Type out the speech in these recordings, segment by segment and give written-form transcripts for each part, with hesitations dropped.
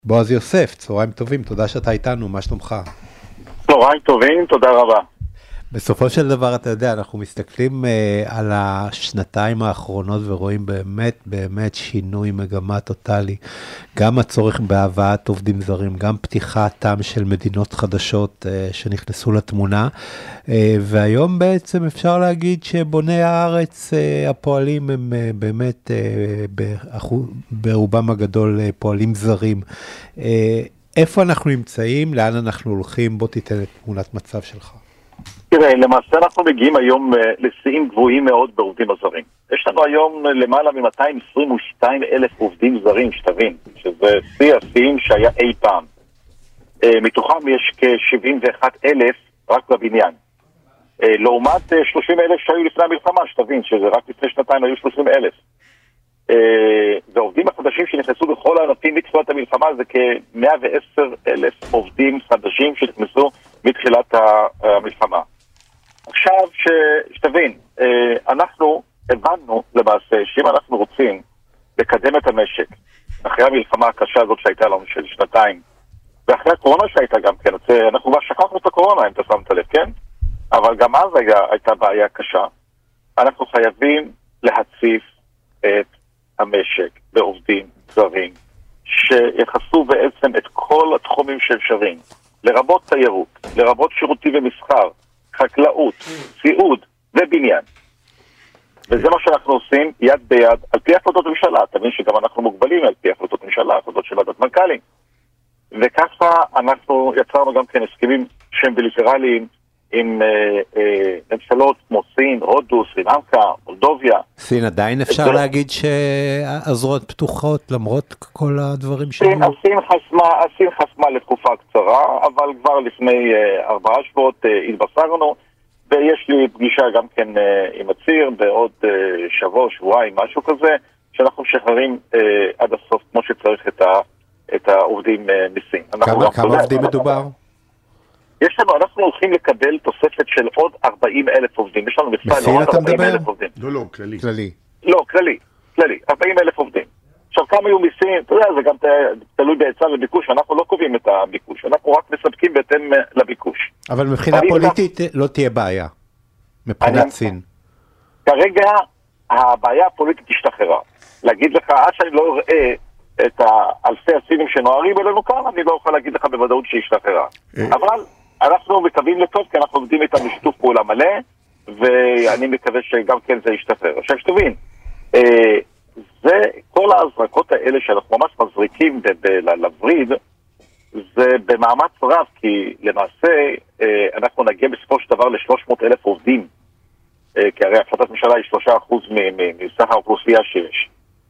בועז יוסף, צהריים טובים, תודה שאתה איתנו, מה שלומך? צהריים טובים, תודה רבה. בסופו של דבר, אתה יודע, אנחנו מסתכלים על השנתיים האחרונות ורואים באמת שינוי מגמה טוטלי. גם הצורך בהבאת עובדים זרים, גם פתיחתם של מדינות חדשות שנכנסו לתמונה, והיום בעצם אפשר להגיד שבוני הארץ, הפועלים הם באמת ברובם הגדול פועלים זרים. איפה אנחנו נמצאים? לאן אנחנו הולכים? בוא תיתן את תמונת מצב שלך. תראה, למעשה אנחנו מגיעים היום לשיאים גבוהים מאוד בעובדים הזרים. יש לנו היום למעלה מ-222,000 עובדים זרים, שתבין, שזה שיא השיאים שהיה אי פעם. מתוכם יש כ-71,000 רק בבניין. לעומת 30,000 שהיו לפני המלחמה, שתבין, שזה רק לפני שנתיים היו 30,000. והעובדים החדשים שנכנסו בכל הענפים מתחילת המלחמה זה כ-110,000 עובדים חדשים שנכנסו מתחילת המלחמה. עכשיו שתבין, אנחנו הבנו למעשה שאם אנחנו רוצים לקדם את המשק אחרי המלחמה הקשה הזאת שהייתה לנו של שנתיים ואחרי הקורונה שהייתה גם כן, אנחנו כבר שכחנו את הקורונה אם אתה שמת לב, כן? אבל גם אז הייתה בעיה קשה. אנחנו חייבים להציף את המשק בעובדים זרים שיחסו בעצם את כל התחומים שאפשריים, לרבות תיירות, לרבות שירותים ומסחר, חקלאות, סיעוד ובניין. וזה מה שאנחנו עושים יד ביד על פי החלטות ממשלה. תבין שגם אנחנו מוגבלים על פי החלטות ממשלה, החלטות של ועדת מנכ"לים. וככה אנחנו יצרנו גם כן הסכמים שהם בילטרליים עם ממשלות כמו סין, הודו, סרילנקה, מולדוביה. סין עדיין אפשר להגיד שהזרועות פתוחות למרות כל הדברים שלנו? הסין חסמה לתקופה קצרה, אבל כבר לפני 4 שבועות התבשרנו, ויש לי פגישה גם כן עם הציר בעוד שבוע, שבועיים, משהו כזה, שאנחנו משחררים עד הסוף כמו שצריך את העובדים מסין. כמה עובדים מדובר? יש לנו, אנחנו הולכים לקבל תוספת של עוד 40,000 עובדים. יש לנו בסין אתה מדבר? לא, כללי. לא, כללי. 40,000 עובדים. עכשיו, כמה יהיו מסין? אתה יודע, זה גם תלוי בהיצע וביקוש. אנחנו לא קובעים את הביקוש. אנחנו רק מספקים בהתאם לביקוש. אבל מבחינה פוליטית לא תהיה בעיה. מבחינת סין. כרגע, הבעיה הפוליטית השתחררה. להגיד לך, עד שאני לא אראה את האלפי הסינים שנוערים אלינו כאן, אני לא יכול להגיד לך בוודאות שהשתחררה. אבל אנחנו מקווים לטוב, כי אנחנו עובדים איתם בשיתוף פעולה מלא, ואני מקווה שגם כן זה ישתחרר. עכשיו שתבין, זה כל ההזרקות האלה שאנחנו ממש מזריקים לווריד, זה במאמץ רב, כי למעשה אנחנו נגיע בסופו של דבר ל-300,000 עובדים, כי הרי החלטת ממשלה היא 3% מסך האוכלוסייה שיש.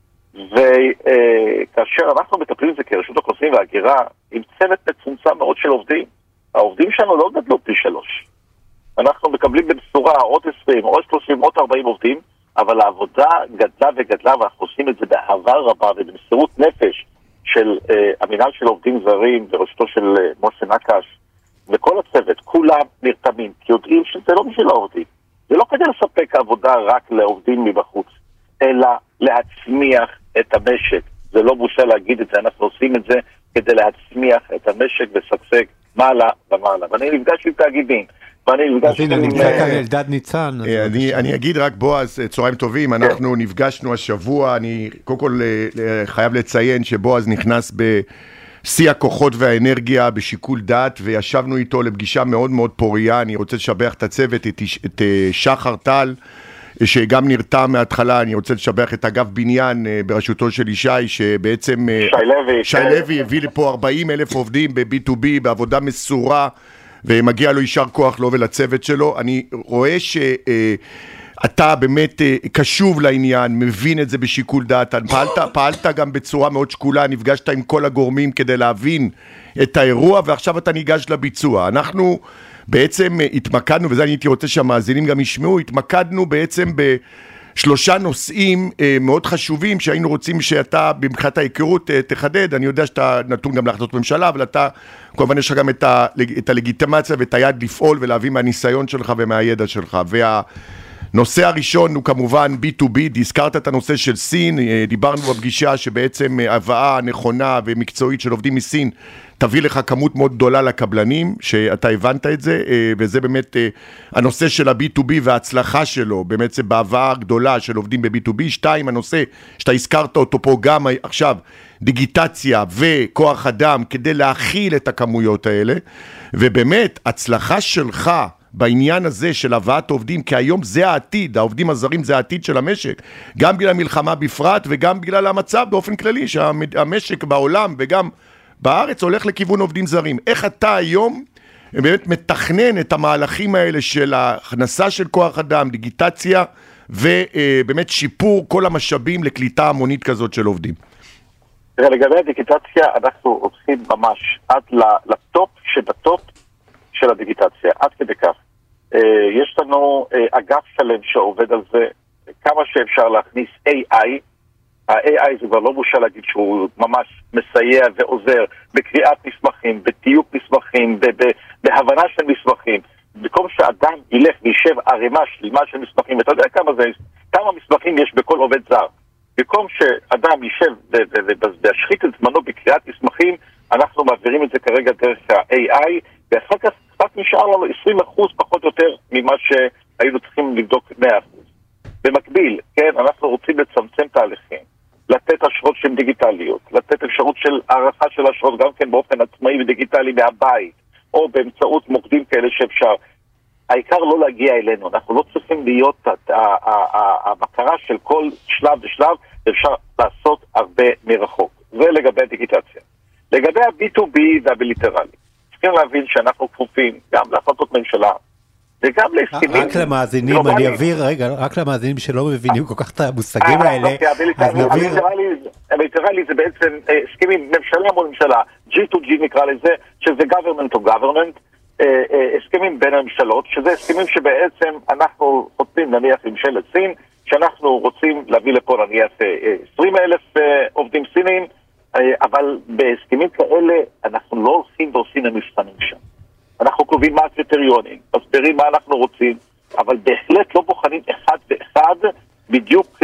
וכאשר אנחנו מטפלים זה כרשות האוכלוסין וההגירה עם צוות מצומצם מאוד של עובדים, העובדים שלנו לא גדלו פי 3. אנחנו מקבלים במשורה עוד 20, עוד 30, עוד 40 עובדים, אבל העבודה גדלה וגדלה, ואנחנו עושים את זה באהבה רבה ובמסירות נפש של המינהל של עובדים זרים בראשותו של משה נקש, וכל הצוות, כולם נרתמים, כי יודעים שזה לא בשביל העובדים. זה לא כדי לספק עבודה רק לעובדים מבחוץ, אלא להצמיח את המשק. זה לא בושה להגיד את זה, אנחנו עושים את זה כדי להצמיח את המשק ושגשג מעלה ומעלה. ואני נפגש עם תאגידים, ואני נפגש עם... נמצא כאן אלדד ניצן. אני אגיד רק בועז, צהריים טובים, אנחנו נפגשנו השבוע, אני קודם כל חייב לציין שבועז נכנס בשיא הכוחות והאנרגיה, בשיקול דעת, וישבנו איתו לפגישה מאוד מאוד פוריה. אני רוצה לשבח את הצוות, את שחר טל, שגם נרתם מההתחלה. אני רוצה לשבח את אגף בניין בראשותו של ישי, שבעצם שי לוי הביא לפה 40,000 עובדים ב-B2B, בעבודה מסורה, ומגיע לו יישר כוח לו ולצוות שלו. אני רואה שאתה באמת קשוב לעניין, מבין את זה בשיקול דעת, פעלת גם בצורה מאוד שקולה, נפגשת עם כל הגורמים כדי להבין את האירוע, ועכשיו אתה ניגש לביצוע. אנחנו בעצם התמקדנו, וזה אני הייתי רוצה שהמאזינים גם ישמעו, התמקדנו בעצם בשלושה נושאים מאוד חשובים שהיינו רוצים שאתה במחאת ההיכרות תחדד. אני יודע שאתה נתון גם להחלטות ממשלה, אבל אתה כמובן יש לך גם את הלגיטימציה ואת היד לפעול ולהביא מהניסיון שלך ומהידע שלך. נושא הראשון הוא כמובן B2B, הזכרת את הנושא של סין, דיברנו בפגישה שבעצם הבאה נכונה ומקצועית של עובדים מסין תביא לך כמות מאוד גדולה לקבלנים, שאתה הבנת את זה, וזה באמת הנושא של ה-B2B וההצלחה שלו, באמת זה בהבאה גדולה של עובדים ב-B2B. 2, הנושא שאתה הזכרת אותו פה גם עכשיו, דיגיטציה וכוח אדם כדי להכיל את הכמויות האלה, ובאמת הצלחה שלך בעניין הזה של הבאת עובדים, כי היום זה העתיד, העובדים הזרים זה העתיד של המשק, גם בגלל המלחמה בפרט וגם בגלל המצב באופן כללי, שהמשק בעולם וגם בארץ הולך לכיוון עובדים זרים. איך אתה היום באמת מתכנן את המהלכים האלה של ההכנסה של כוח אדם, דיגיטציה ובאמת שיפור כל המשאבים לקליטה המונית כזאת של עובדים? לגבי הדיגיטציה אנחנו הולכים ממש עד לטופ שבטופ של הדיגיטציה, עד כדי כך. יש לנו אגף שלם שעובד על זה, כמה שאפשר להכניס AI. ה-AI זה כבר לא בושה להגיד שהוא ממש מסייע ועוזר בקריאת מסמכים, בתיוק מסמכים, בהבנה של מסמכים. במקום שאדם ילך וישב ערימה שלמה של מסמכים, ואתה יודע כמה מסמכים יש בכל עובד זר. במקום שאדם יישב וישחית את זמנו בקריאת מסמכים, אנחנו מעבירים את זה כרגע דרך ה-AI, ואחר כך רק נשאר לנו 20% פחות או יותר ממה שהיינו צריכים לבדוק 100%. במקביל, כן, אנחנו רוצים לצמצם תהליכים, לתת אשרות שהן דיגיטליות, לתת אפשרות של הערכה של אשרות גם כן באופן עצמאי ודיגיטלי מהבית, או באמצעות מוקדים כאלה שאפשר. העיקר לא להגיע אלינו, אנחנו לא צריכים להיות המטרה של כל שלב ושלב, אפשר לעשות הרבה מרחוק. זה לגבי הדיגיטציה. לגבי ה-B2B והבילטרלי, צריכים להבין שאנחנו כפופים גם להחלטות ממשלה, וגם להסכמים. רק למאזינים, אני אעביר, רגע, רק למאזינים שלא מבינים כל כך את המושגים האלה, אז נעביר. הבילטרלי זה בעצם הסכמים ממשלה מול ממשלה, G2G נקרא לזה, שזה government to government, הסכמים בין הממשלות, שזה הסכמים שבעצם אנחנו חותמים נניח עם ממשלת סין, שאנחנו רוצים להביא לפה נניח 20,000 עובדים סינים, אבל בהסכמים כאלה אנחנו לא הולכים ועושים המבחנים שם. אנחנו קובעים מה הקריטריונים, מסבירים מה אנחנו רוצים, אבל בהחלט לא בוחנים אחד ואחד בדיוק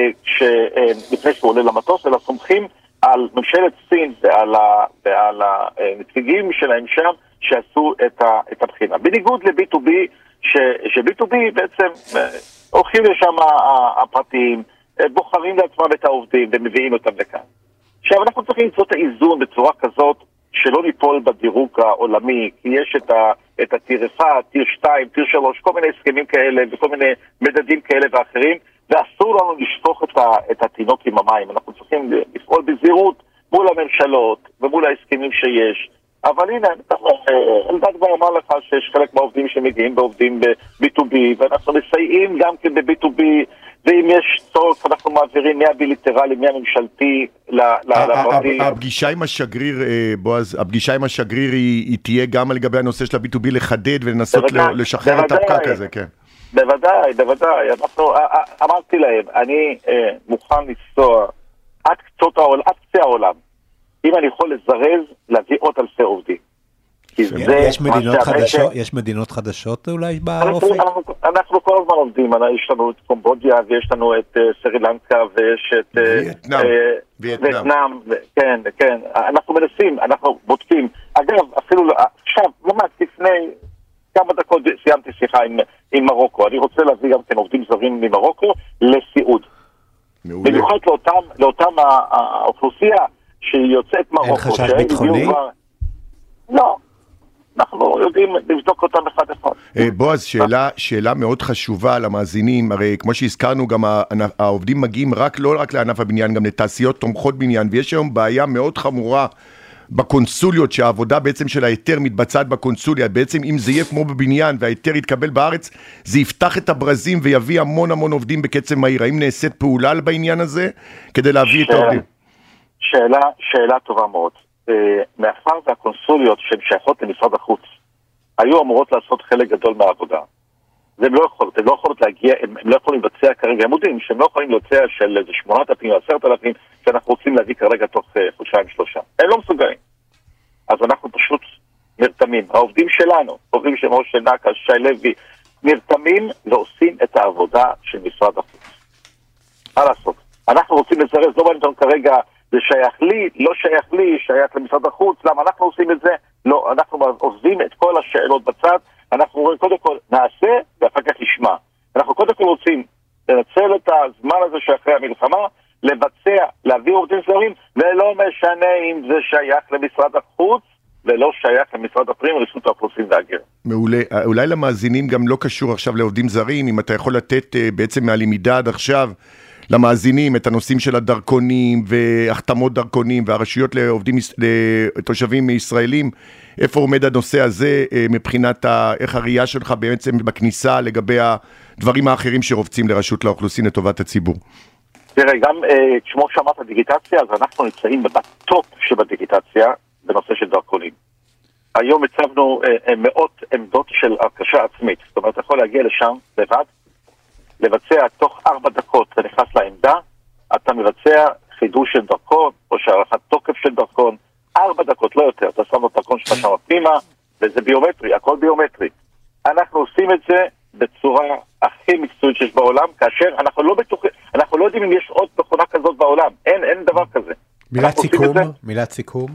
לפני שהוא עולה למטוס, אלא סומכים על ממשלת סין ועל הנציגים שלהם שם שעשו את הבחינה. בניגוד ל-B2B, ש-B2B בעצם הולכים לשם הפרטיים, בוחרים לעצמם את העובדים ומביאים אותם לכאן. עכשיו אנחנו צריכים למצוא את האיזון בצורה כזאת שלא ניפול בדירוג העולמי, כי יש את הטיר 1, טיר 2, טיר 3, כל מיני הסכמים כאלה וכל מיני מדדים כאלה ואחרים, ואסור לנו לשפוך את התינוק עם המים. אנחנו צריכים לפעול בזהירות מול הממשלות ומול ההסכמים שיש. אבל הנה, אלדד כבר אמר לך שיש חלק מהעובדים שמגיעים בעובדים ב-B2B, ואנחנו מסייעים גם כן ב-B2B, ואם יש צורך אנחנו מעבירים מהבילטרלי, מהממשלתי לעובדים. הפגישה עם השגריר, בועז, הפגישה עם השגריר היא תהיה גם לגבי הנושא של ה-B2B לחדד ולנסות לשחרר את הפקק הזה, כן. בוודאי. אמרתי להם, אני מוכן לנסוע עד קצה העולם. אם אני יכול לזרז, להביא עוד אלפי עובדים. יש מדינות חדשות אולי באופק? אנחנו כל הזמן עובדים, יש לנו את קומבודיה, ויש לנו את סרילנקה, ויש את וייטנאם, כן, אנחנו מנסים, אנחנו בודקים. אגב, אפילו עכשיו, ממש לפני כמה דקות סיימתי שיחה עם מרוקו, אני רוצה להביא גם כן עובדים זרים ממרוקו לסיעוד. במיוחד לאותם האוכלוסייה, שהיא יוצאת מרוקו. אין חשש ביטחוני? לא. אנחנו יודעים לבדוק אותם אחד אחד. בועז, שאלה מאוד חשובה למאזינים, הרי כמו שהזכרנו גם העובדים מגיעים לא רק לענף הבניין, גם לתעשיות תומכות בניין, ויש היום בעיה מאוד חמורה בקונסוליות, שהעבודה בעצם של ההיתר מתבצעת בקונסוליה, בעצם אם זה יהיה כמו בבניין וההיתר יתקבל בארץ, זה יפתח את הברזים ויביא המון עובדים בקצב מהיר. האם נעשית פעולה בעניין הזה כדי להביא את העובדים? שאלה טובה מאוד. מאחר והקונסוליות שהן שייכות למשרד החוץ היו אמורות לעשות חלק גדול מהעבודה, והם לא יכולות להגיע, הם לא יכולים לבצע כרגע, הם יודעים שהם לא יכולים לבצע של 8,000 או 10,000 שאנחנו רוצים להביא כרגע תוך חודשיים 3. הם לא מסוגלים. אז אנחנו פשוט נרתמים. העובדים שלנו, עובדים של משה נקש, שי לוי, נרתמים ועושים את העבודה של משרד החוץ. מה לעשות? אנחנו רוצים לזרז, לא בעניין כרגע, זה שייך לי, לא שייך לי, שייך למשרד החוץ, למה אנחנו עושים את זה? לא, אנחנו עוזבים את כל השאלות בצד, אנחנו רואים קודם כל נעשה ואחר כך נשמע. אנחנו קודם כל רוצים לנצל את הזמן הזה שאחרי המלחמה, לבצע, להביא עובדים זרים, ולא משנה אם זה שייך למשרד החוץ, ולא שייך למשרד הפנים, רשות האוכלוסין וההגירה. מעולה. אולי למאזינים גם לא קשור עכשיו לעובדים זרים, אם אתה יכול לתת בעצם מהלמידה עד עכשיו, למאזינים את הנושאים של הדרכונים והחתמות דרכונים והרשויות לעובדים, לתושבים ישראלים, איפה עומד הנושא הזה מבחינת איך הראייה שלך בעצם בכניסה לגבי הדברים האחרים שרובצים לרשות לאוכלוסין לטובת הציבור? תראה, גם כמו שאמרת דיגיטציה, אז אנחנו נמצאים בטופ שבדיגיטציה בנושא של דרכונים. היום הצבנו מאות עמדות של הרכשה עצמית, זאת אומרת, אתה יכול להגיע לשם לבד, לבצע תוך 4 דקות, אתה נכנס לעמדה, אתה מבצע חידוש של דרכון, או שערכת תוקף של דרכון, 4 דקות, לא יותר, אתה שם לו דרכון שלך שם פנימה, וזה ביומטרי, הכל ביומטרי. אנחנו עושים את זה בצורה הכי מקצועית שיש בעולם, כאשר אנחנו לא בטוחים, אנחנו לא יודעים אם יש עוד מכונה כזאת בעולם, אין דבר כזה. מילת סיכום.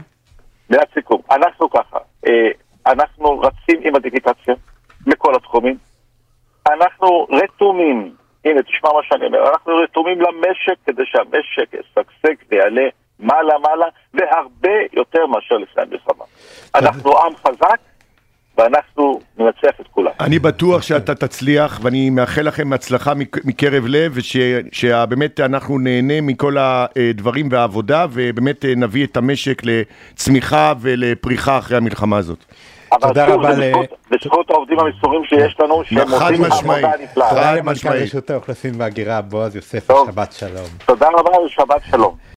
אנחנו ככה, אנחנו רצים עם הדיגיטציה, מכל התחומים, אנחנו רתומים, הנה תשמע מה שאני אומר, אנחנו רתומים למשק כדי שהמשק ישגשג ויעלה מעלה, והרבה יותר מאשר לפני המלחמה. אנחנו עם חזק, ואנחנו ננצח את כולם. אני בטוח שאתה תצליח, ואני מאחל לכם הצלחה מקרב לב, ושבאמת אנחנו נהנה מכל הדברים והעבודה, ובאמת נביא את המשק לצמיחה ולפריחה אחרי המלחמה הזאת. תודה רבה בזכות העובדים המסורים שיש לנו, שהם עושים עבודה נפלאה. תודה למנכ"ל רשות האוכלוסין וההגירה, בועז יוסף, שבת שלום. תודה רבה ושבת שלום.